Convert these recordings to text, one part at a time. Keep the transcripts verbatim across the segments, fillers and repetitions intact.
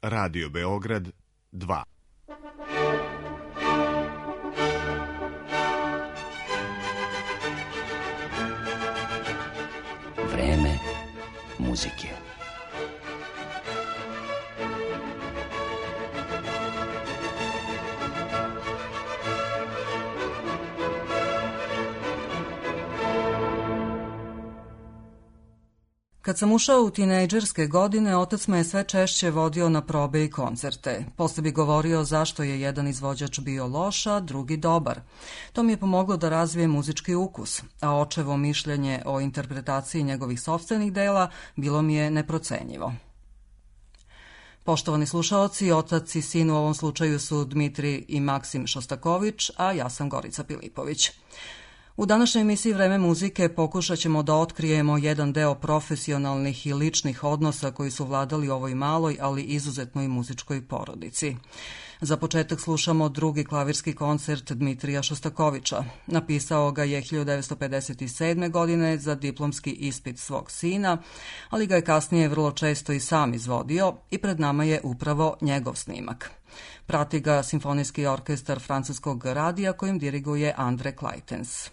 Radio Beograd dva. Vreme muzike. Kad sam ušao u tinejdžerske godine, otac me je sve češće vodio na probe i koncerte. Posle bi govorio zašto je jedan izvođač bio loš, a drugi dobar. To mi je pomoglo da razvijem muzički ukus, a očevo mišljenje o interpretaciji njegovih sopstvenih dela bilo mi je neprocenjivo. Poštovani slušaoci, otac i sin u ovom slučaju su Dmitrij i Maksim Šostaković, a ja sam Gorica Pilipović. U današnjoj emisiji Vreme muzike pokušat ćemo da otkrijemo jedan deo profesionalnih i ličnih odnosa koji su vladali ovoj maloj, ali izuzetnoj muzičkoj porodici. Za početak slušamo drugi klavirski koncert Dmitrija Šostakovića. Napisao ga je hiljadu devetsto pedeset sedme. godine za diplomski ispit svog sina, ali ga je kasnije vrlo često i sam izvodio i pred nama je upravo njegov snimak. Prati ga Simfonijski orkestar francuskog radija kojim diriguje Andre Kleitens.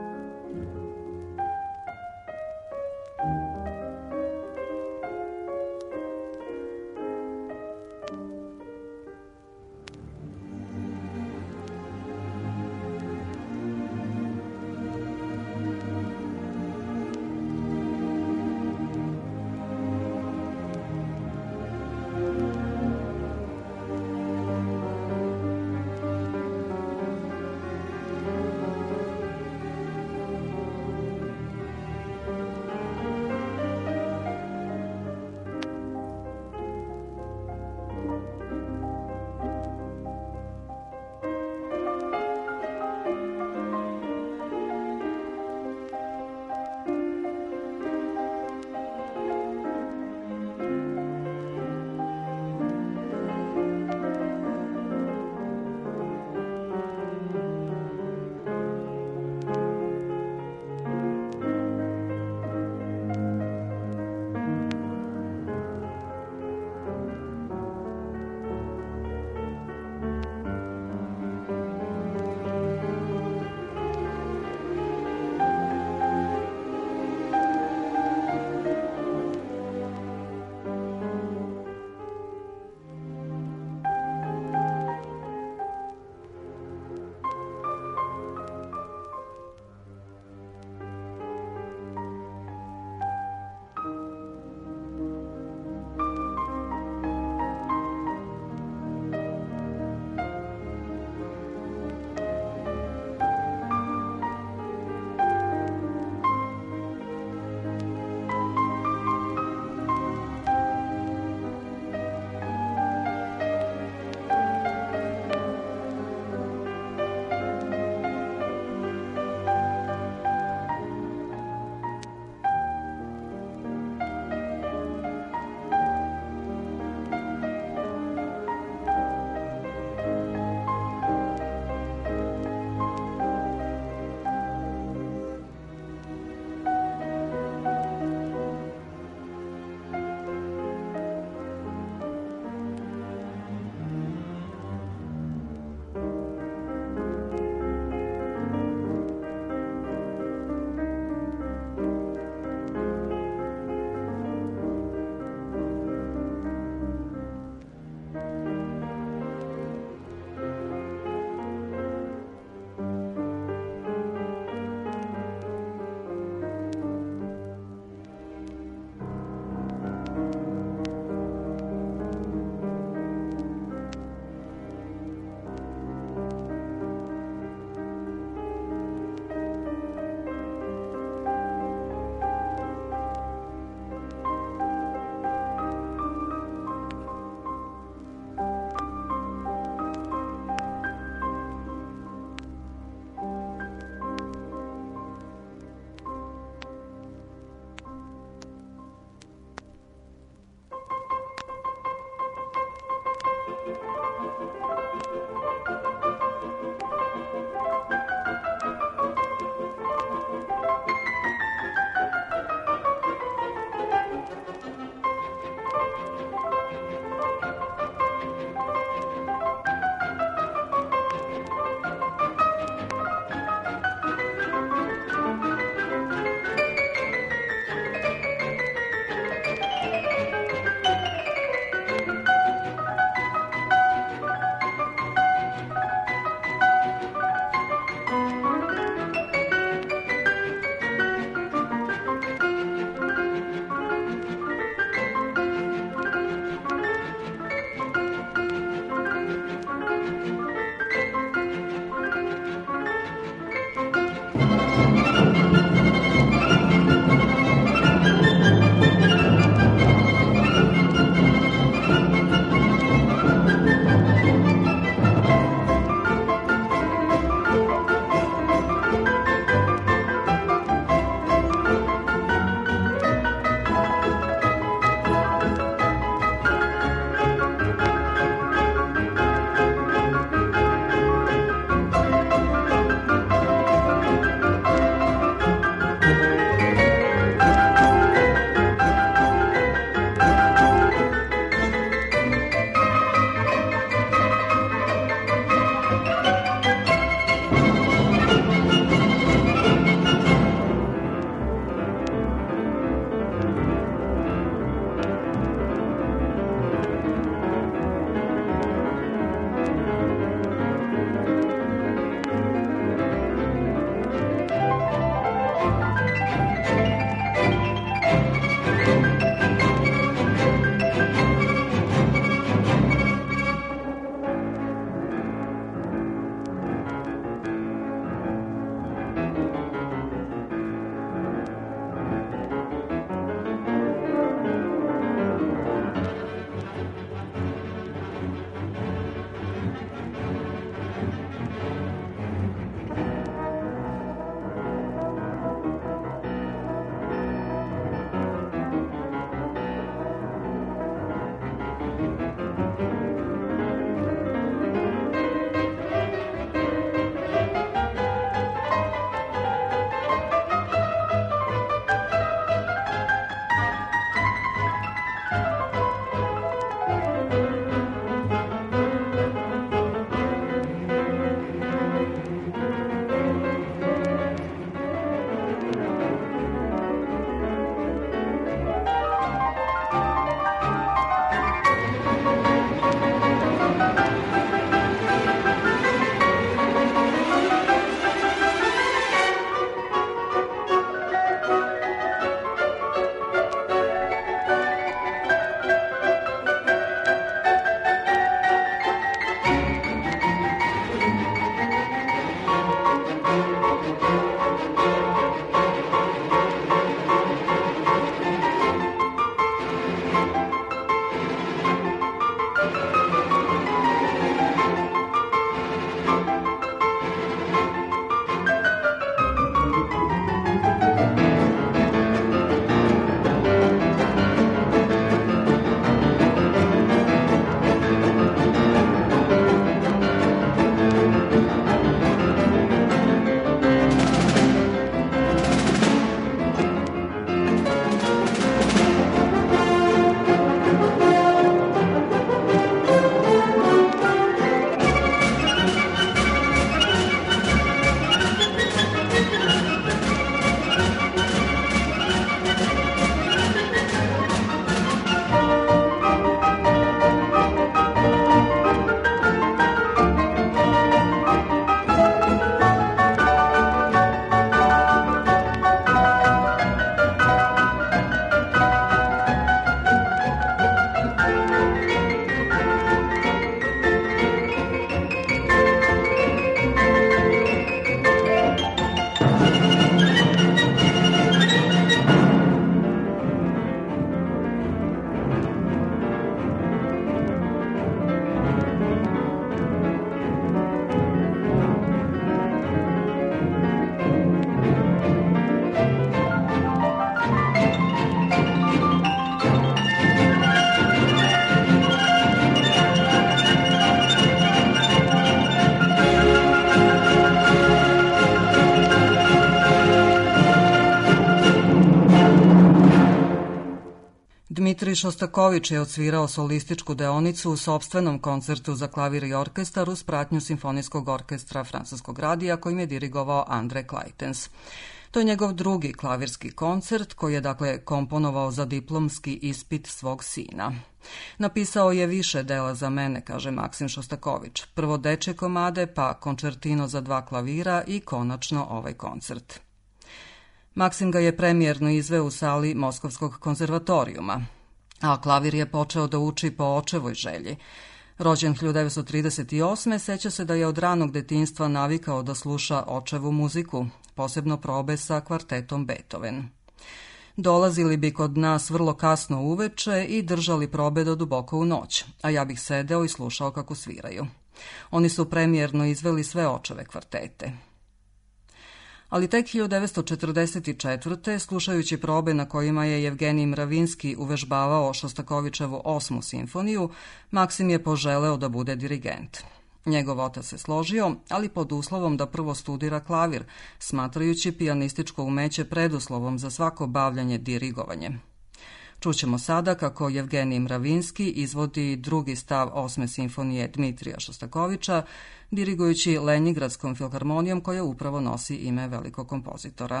Dmitrij Šostakovič je odsvirao solističku deonicu u sopstvenom koncertu za klavir i orkestar uz pratnju Simfonijskog orkestra Francuskog radija kojim je dirigovao Andre Kleitens. To je njegov drugi klavirski koncert koji je dakle komponovao za diplomski ispit svog sina. Napisao je više dela za mene, kaže Maksim Šostakovič. Prvo dečje komade, pa koncertino za dva klavira i konačno ovaj koncert. Maksim ga je premijerno izveo u sali Moskovskog konzervatorijuma, a klavir je počeo da uči po očevoj želji. Rođen hiljadu devetsto trideset osme. seća se da je od ranog detinjstva navikao da sluša očevu muziku, posebno probe sa kvartetom Beethoven. Dolazili bi kod nas vrlo kasno uveče i držali probe do duboko u noć, a ja bih sedeo i slušao kako sviraju. Oni su premijerno izveli sve očeve kvartete. Ali tek hiljadu devetsto četrdeset četvrte. slušajući probe na kojima je Jevgenij Mravinski uvežbavao Šostakovičevu osmu simfoniju, Maksim je poželeo da bude dirigent. Njegov otac se složio, ali pod uslovom da prvo studira klavir, smatrajući pijanističko umeće preduslovom za svako bavljanje dirigovanjem. Čućemo sada kako Jevgenij Mravinski izvodi drugi stav osme simfonije Dmitrija Šostakoviča, dirigujući Lenjingradskom filharmonijom koja upravo nosi ime velikog kompozitora.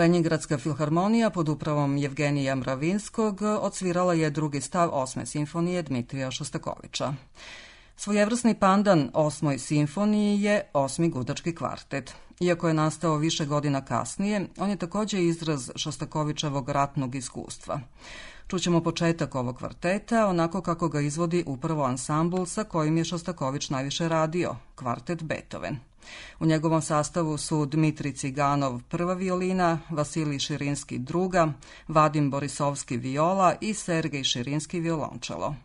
Lenjingradska filharmonija pod upravom Jevgenija Mravinskog odsvirala je drugi stav osme simfonije Dmitrija Šostakovića. Svojevrsni pandan osmoj simfoniji je osmi gudački kvartet. Iako je nastao više godina kasnije, on je također izraz Šostakovićevog ratnog iskustva. Čućemo početak ovog kvarteta, onako kako ga izvodi upravo ansambl sa kojim je Šostaković najviše radio, kvartet Beethoven. U njegovom sastavu su Dmitrij Ciganov prva violina, Vasilij Širinski druga, Vadim Borisovski viola i Sergej Širinski violončelo.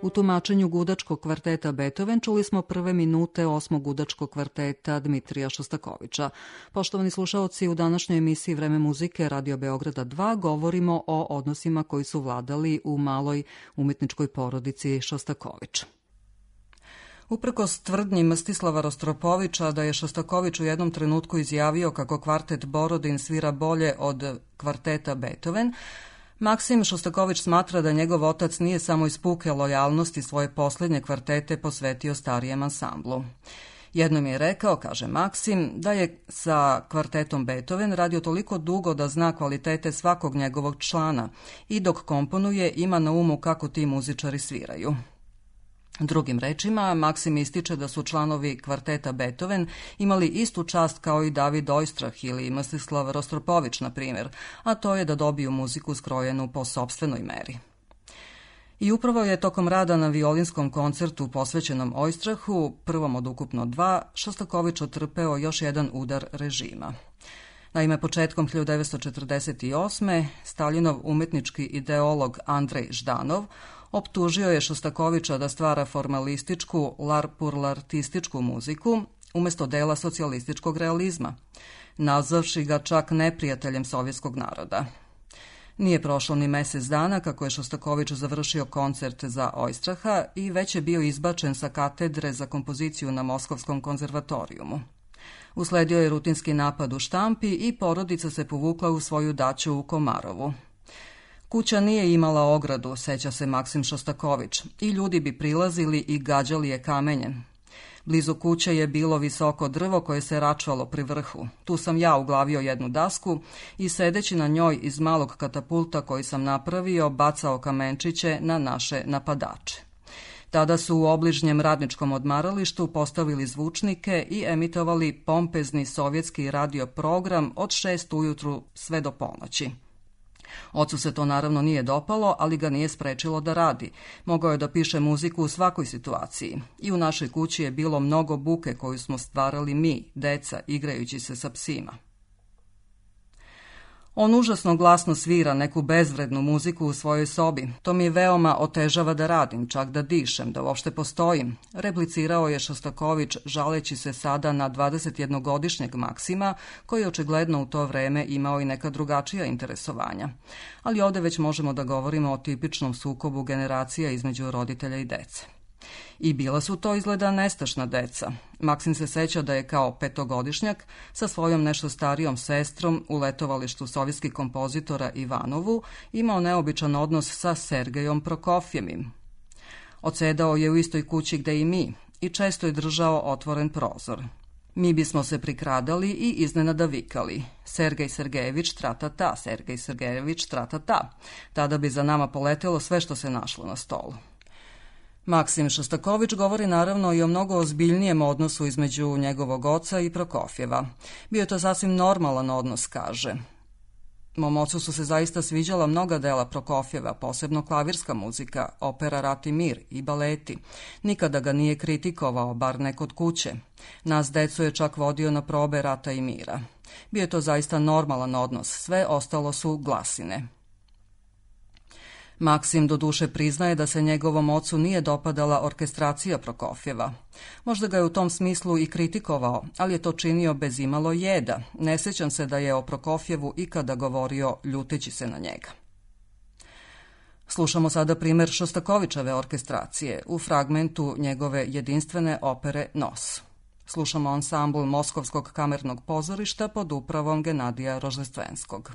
U tumačenju gudačkog kvarteta Beethoven čuli smo prve minute osmog gudačkog kvarteta Dmitrija Šostakovića. Poštovani slušaoci, u današnjoj emisiji Vreme muzike Radio Beograda dva govorimo o odnosima koji su vladali u maloj umetničkoj porodici Šostaković. Uprkos tvrdnji Mstislava Rostropovića da je Šostaković u jednom trenutku izjavio kako kvartet Borodin svira bolje od kvarteta Beethoven, Maksim Šostaković smatra da njegov otac nije samo iz puke lojalnosti svoje posljednje kvartete posvetio starijem ansamblu. Jednom je rekao, kaže Maksim, da je sa kvartetom Beethoven radio toliko dugo da zna kvalitete svakog njegovog člana i dok komponuje ima na umu kako ti muzičari sviraju. Drugim rečima, Maksim ističe da su članovi kvarteta Beethoven imali istu čast kao i David Oistrah ili Mstislav Rostropović, na primjer, a to je da dobiju muziku skrojenu po sopstvenoj meri. I upravo je tokom rada na violinskom koncertu posvećenom Oistrahu, prvom od ukupno dva, Šostaković otrpeo još jedan udar režima. Naime, početkom hiljadu devetsto četrdeset osme. Staljinov umetnički ideolog Andrej Ždanov optužio je Šostakovića da stvara formalističku, larpurlartističku muziku umjesto dela socijalističkog realizma, nazvavši ga čak neprijateljem sovjetskog naroda. Nije prošlo ni mjesec dana kako je Šostaković završio koncert za Oistraha i već je bio izbačen sa katedre za kompoziciju na Moskovskom konzervatorijumu. Usledio je rutinski napad u štampi i porodica se povukla u svoju daću u Komarovu. Kuća nije imala ogradu, seća se Maksim Šostaković, i ljudi bi prilazili i gađali je kamenjem. Blizu kuće je bilo visoko drvo koje se račvalo pri vrhu. Tu sam ja uglavio jednu dasku i sedeći na njoj iz malog katapulta koji sam napravio bacao kamenčiće na naše napadače. Tada su u obližnjem radničkom odmaralištu postavili zvučnike i emitovali pompezni sovjetski radio program od šest ujutru sve do ponoći. Ocu se to naravno nije dopalo, ali ga nije sprečilo da radi. Mogao je da piše muziku u svakoj situaciji. I u našoj kući je bilo mnogo buke koju smo stvarali mi, deca, igrajući se sa psima. On užasno glasno svira neku bezvrednu muziku u svojoj sobi. To mi veoma otežava da radim, čak da dišem, da uopšte postojim, replicirao je Šostaković, žaleći se sada na dvadesetjednogodišnjeg Maksima, koji očigledno u to vreme imao i neka drugačija interesovanja. Ali ovdje već možemo da govorimo o tipičnom sukobu generacija između roditelja i dece. I bila su to izgleda nestašna deca. Maksim se seća da je kao petogodišnjak sa svojom nešto starijom sestrom u letovalištu sovjetskih kompozitora Ivanovu imao neobičan odnos sa Sergejom Prokofjevim. Odsedao je u istoj kući gde i mi i često je držao otvoren prozor. Mi bismo se prikradali i iznenada vikali: Sergej Sergejević tratata, Sergej Sergejević tratata. Tada bi za nama poletelo sve što se našlo na stolu. Maksim Šostaković govori naravno i o mnogo ozbiljnijem odnosu između njegovog oca i Prokofjeva. Bio je to sasvim normalan odnos, kaže. Mom ocu su se zaista sviđala mnoga dela Prokofjeva, posebno klavirska muzika, opera Rat i mir i baleti. Nikada ga nije kritikovao, bar ne kod kuće. Nas decu je čak vodio na probe Rata i mira. Bio je to zaista normalan odnos, sve ostalo su glasine. Maksim doduše priznaje da se njegovom ocu nije dopadala orkestracija Prokofjeva. Možda ga je u tom smislu i kritikovao, ali je to činio bez imalo jeda. Ne sjećam se da je o Prokofjevu ikada govorio ljuteći se na njega. Slušamo sada primjer Šostakovićeve orkestracije u fragmentu njegove jedinstvene opere Nos. Slušamo ansambl Moskovskog kamernog pozorišta pod upravom Genadija Rožestvenskog.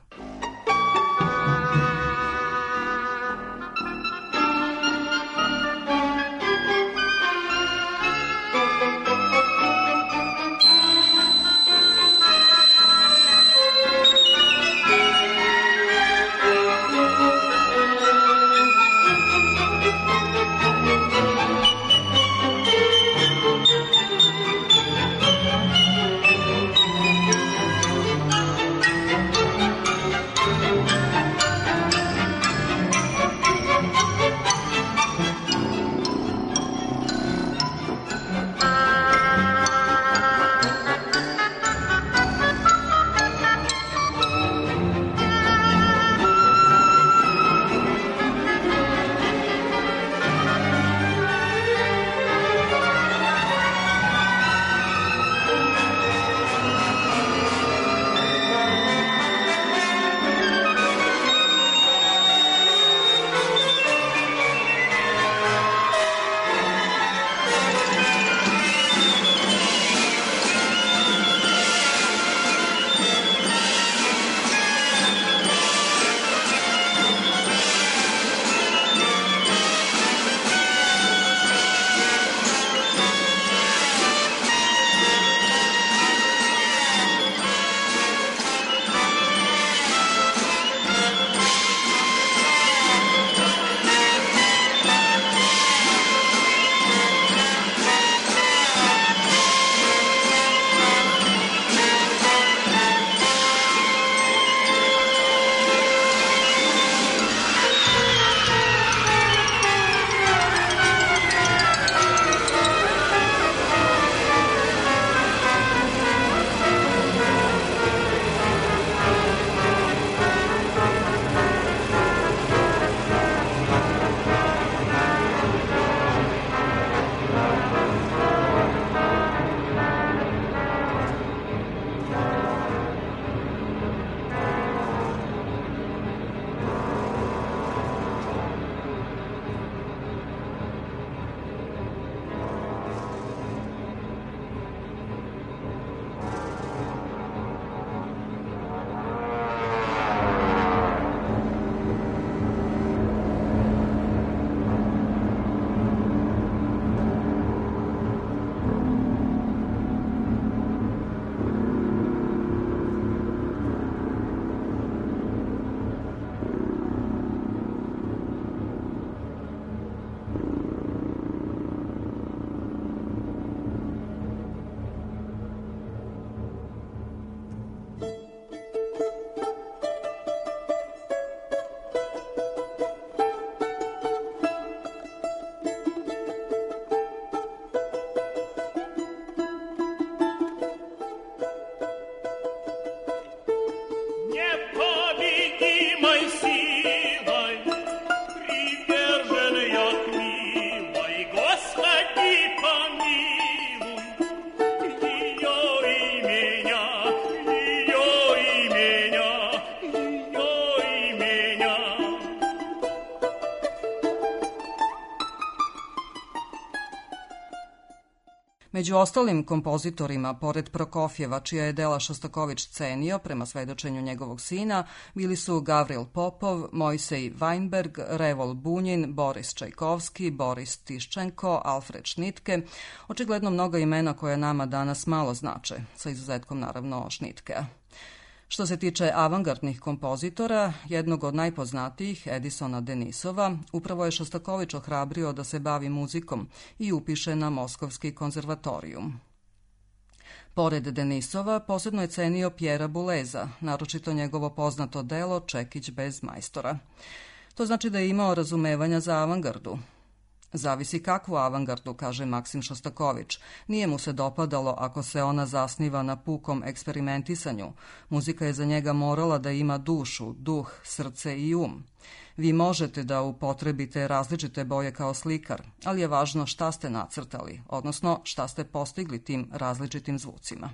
Među ostalim kompozitorima, pored Prokofjeva, čija je dela Šostaković cenio, prema svedočenju njegovog sina, bili su Gavril Popov, Mojsej Weinberg, Revol Bunjin, Boris Čajkovski, Boris Tiščenko, Alfred Šnitke, očigledno mnoga imena koja nama danas malo znače, sa izuzetkom naravno Šnitkea. Što se tiče avangardnih kompozitora, jednog od najpoznatijih, Edisona Denisova, upravo je Šostaković ohrabrio da se bavi muzikom i upiše na Moskovski konzervatorijum. Pored Denisova, posebno je cenio Pjera Buleza, naročito njegovo poznato delo Čekić bez majstora. To znači da je imao razumevanja za avangardu. Zavisi kakvu avangardu, kaže Maksim Šostaković. Nije mu se dopadalo ako se ona zasniva na pukom eksperimentisanju. Muzika je za njega morala da ima dušu, duh, srce i um. Vi možete da upotrebite različite boje kao slikar, ali je važno šta ste nacrtali, odnosno šta ste postigli tim različitim zvucima.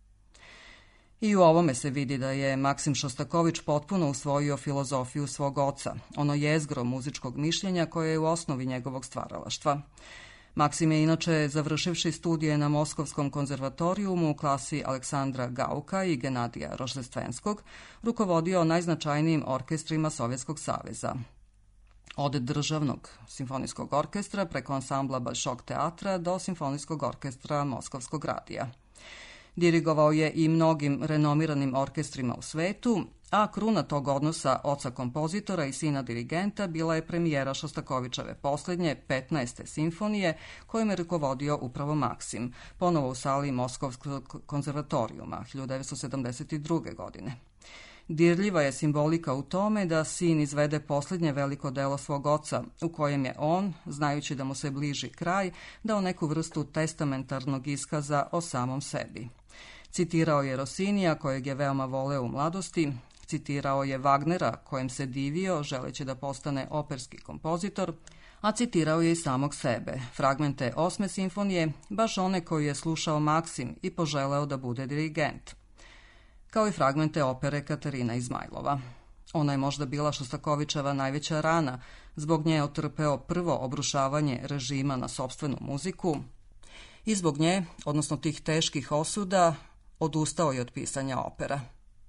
I u ovome se vidi da je Maksim Šostaković potpuno usvojio filozofiju svog oca, ono jezgro muzičkog mišljenja koje je u osnovi njegovog stvaralaštva. Maksim je inače, završivši studije na Moskovskom konzervatorijumu u klasi Aleksandra Gauka i Genadija Roždestvenskog, rukovodio najznačajnijim orkestrima Sovjetskog saveza. Od državnog simfonijskog orkestra preko ansambla Bolšoj teatra do simfonijskog orkestra Moskovskog radija. Dirigovao je i mnogim renomiranim orkestrima u svetu, a kruna tog odnosa oca kompozitora i sina dirigenta bila je premijera Šostakovićeve posljednje, petnaeste simfonije, kojom je rukovodio upravo Maksim, ponovo u sali Moskovskog konzervatorijuma hiljadu devetsto sedamdeset druge. godine. Dirljiva je simbolika u tome da sin izvede posljednje veliko delo svog oca, u kojem je on, znajući da mu se bliži kraj, dao neku vrstu testamentarnog iskaza o samom sebi. Citirao je Rossinija, kojeg je veoma voleo u mladosti, citirao je Wagnera, kojem se divio, želeći da postane operski kompozitor, a citirao je i samog sebe, fragmente osme simfonije, baš one koju je slušao Maksim i poželeo da bude dirigent, kao i fragmente opere Katarina Izmajlova. Ona je možda bila Šostakovićeva najveća rana, zbog nje je otrpeo prvo obrušavanje režima na sopstvenu muziku i zbog nje, odnosno tih teških osuda, odustao je od pisanja opera.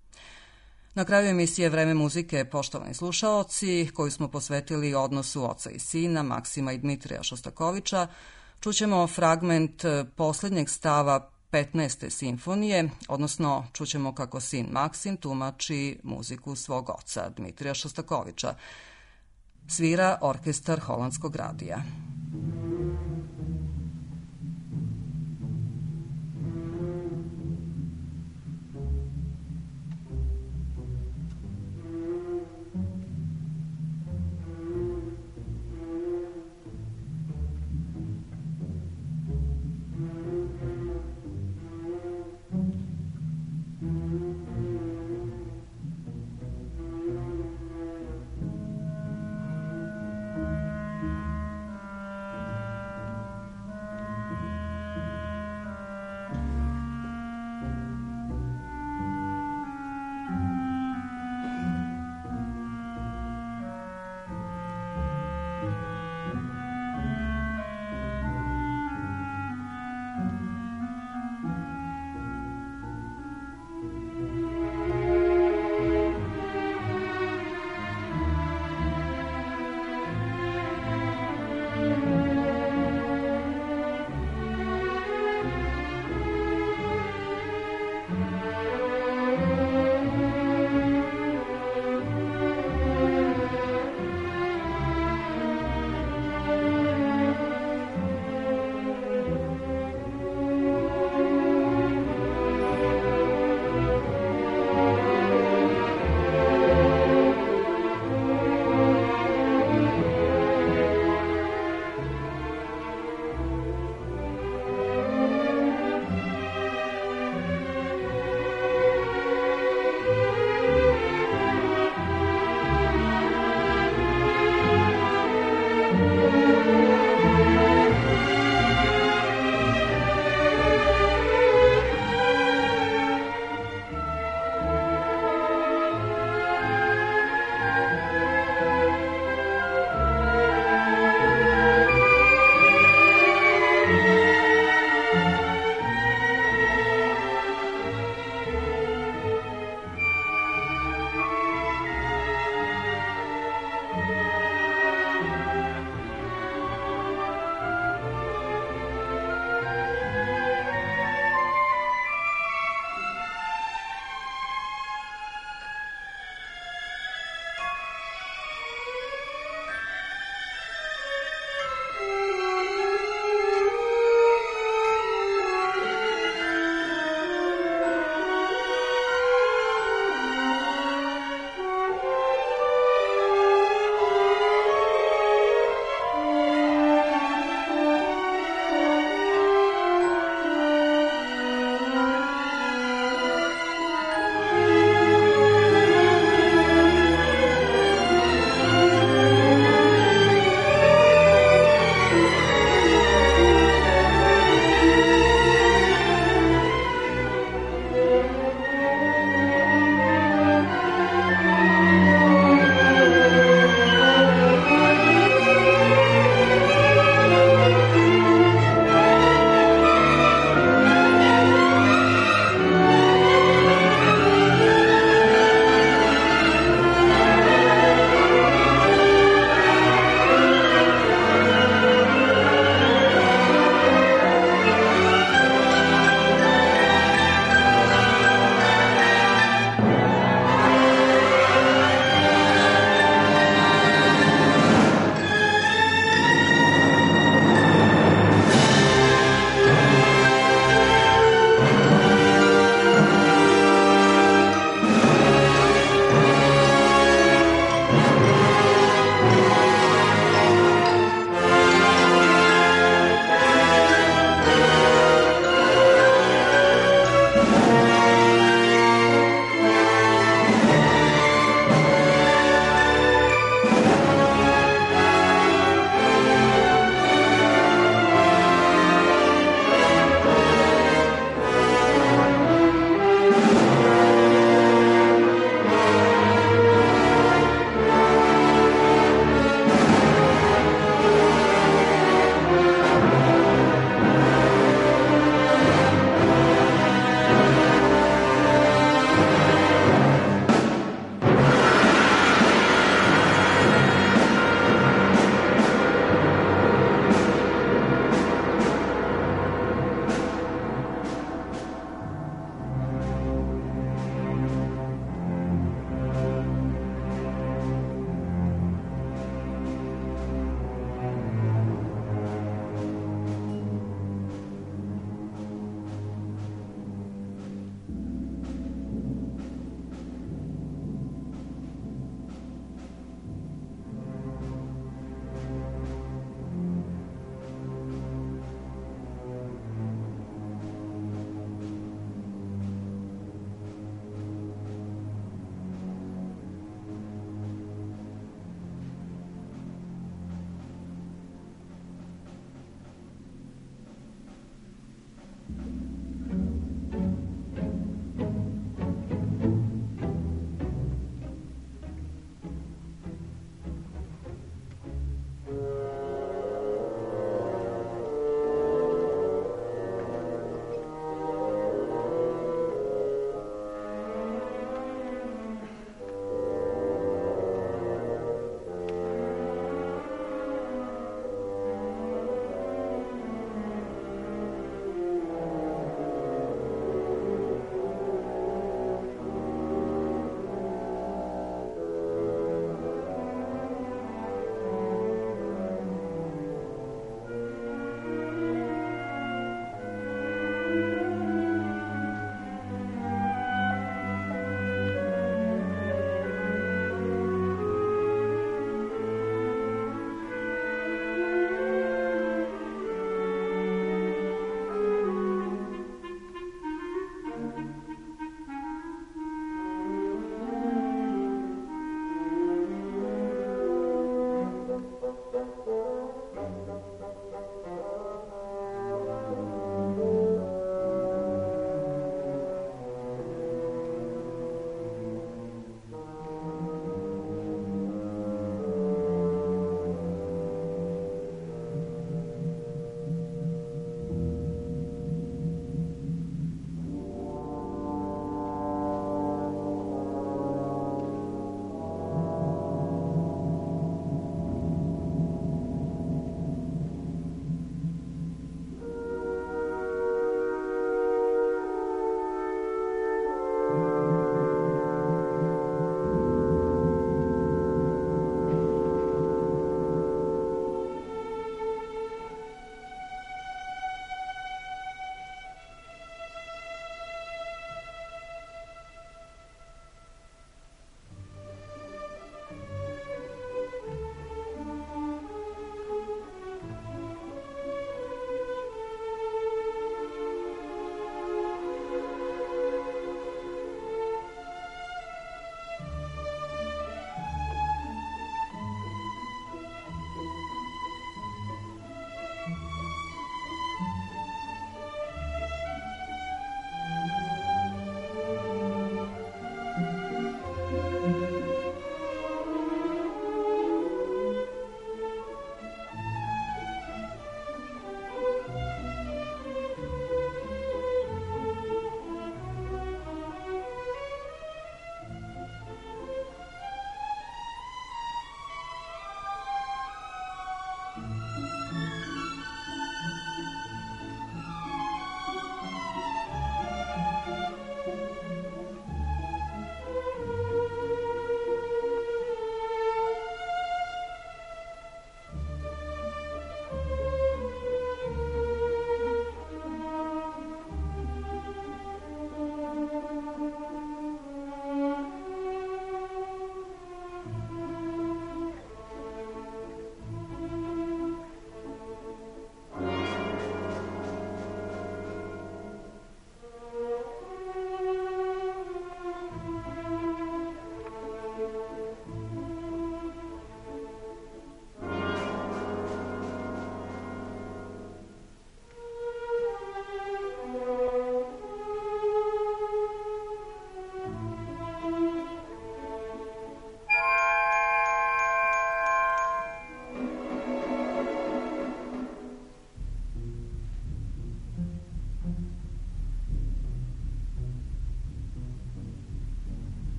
Na kraju emisije Vreme muzike, poštovani slušaoci, koju smo posvetili odnosu oca i sina, Maksima i Dmitrija Šostakovića, čućemo fragment posljednjeg stava petnaeste simfonije, odnosno čućemo kako sin Maksim tumači muziku svog oca, Dmitrija Šostakovića. Svira orkestar Holandskog radija.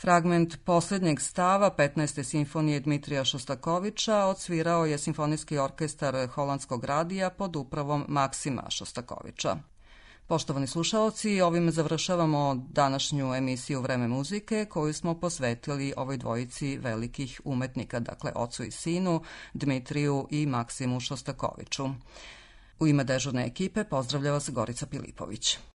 Fragment posljednjeg stava petnaeste simfonije Dmitrija Šostakovića odsvirao je Simfonijski orkestar Holandskog radija pod upravom Maksima Šostakovića. Poštovani slušaoci, ovim završavamo današnju emisiju Vreme muzike koju smo posvetili ovoj dvojici velikih umetnika, dakle ocu i sinu, Dmitriju i Maksimu Šostakoviću. U ime dežurne ekipe pozdravlja vas Gorica Pilipović.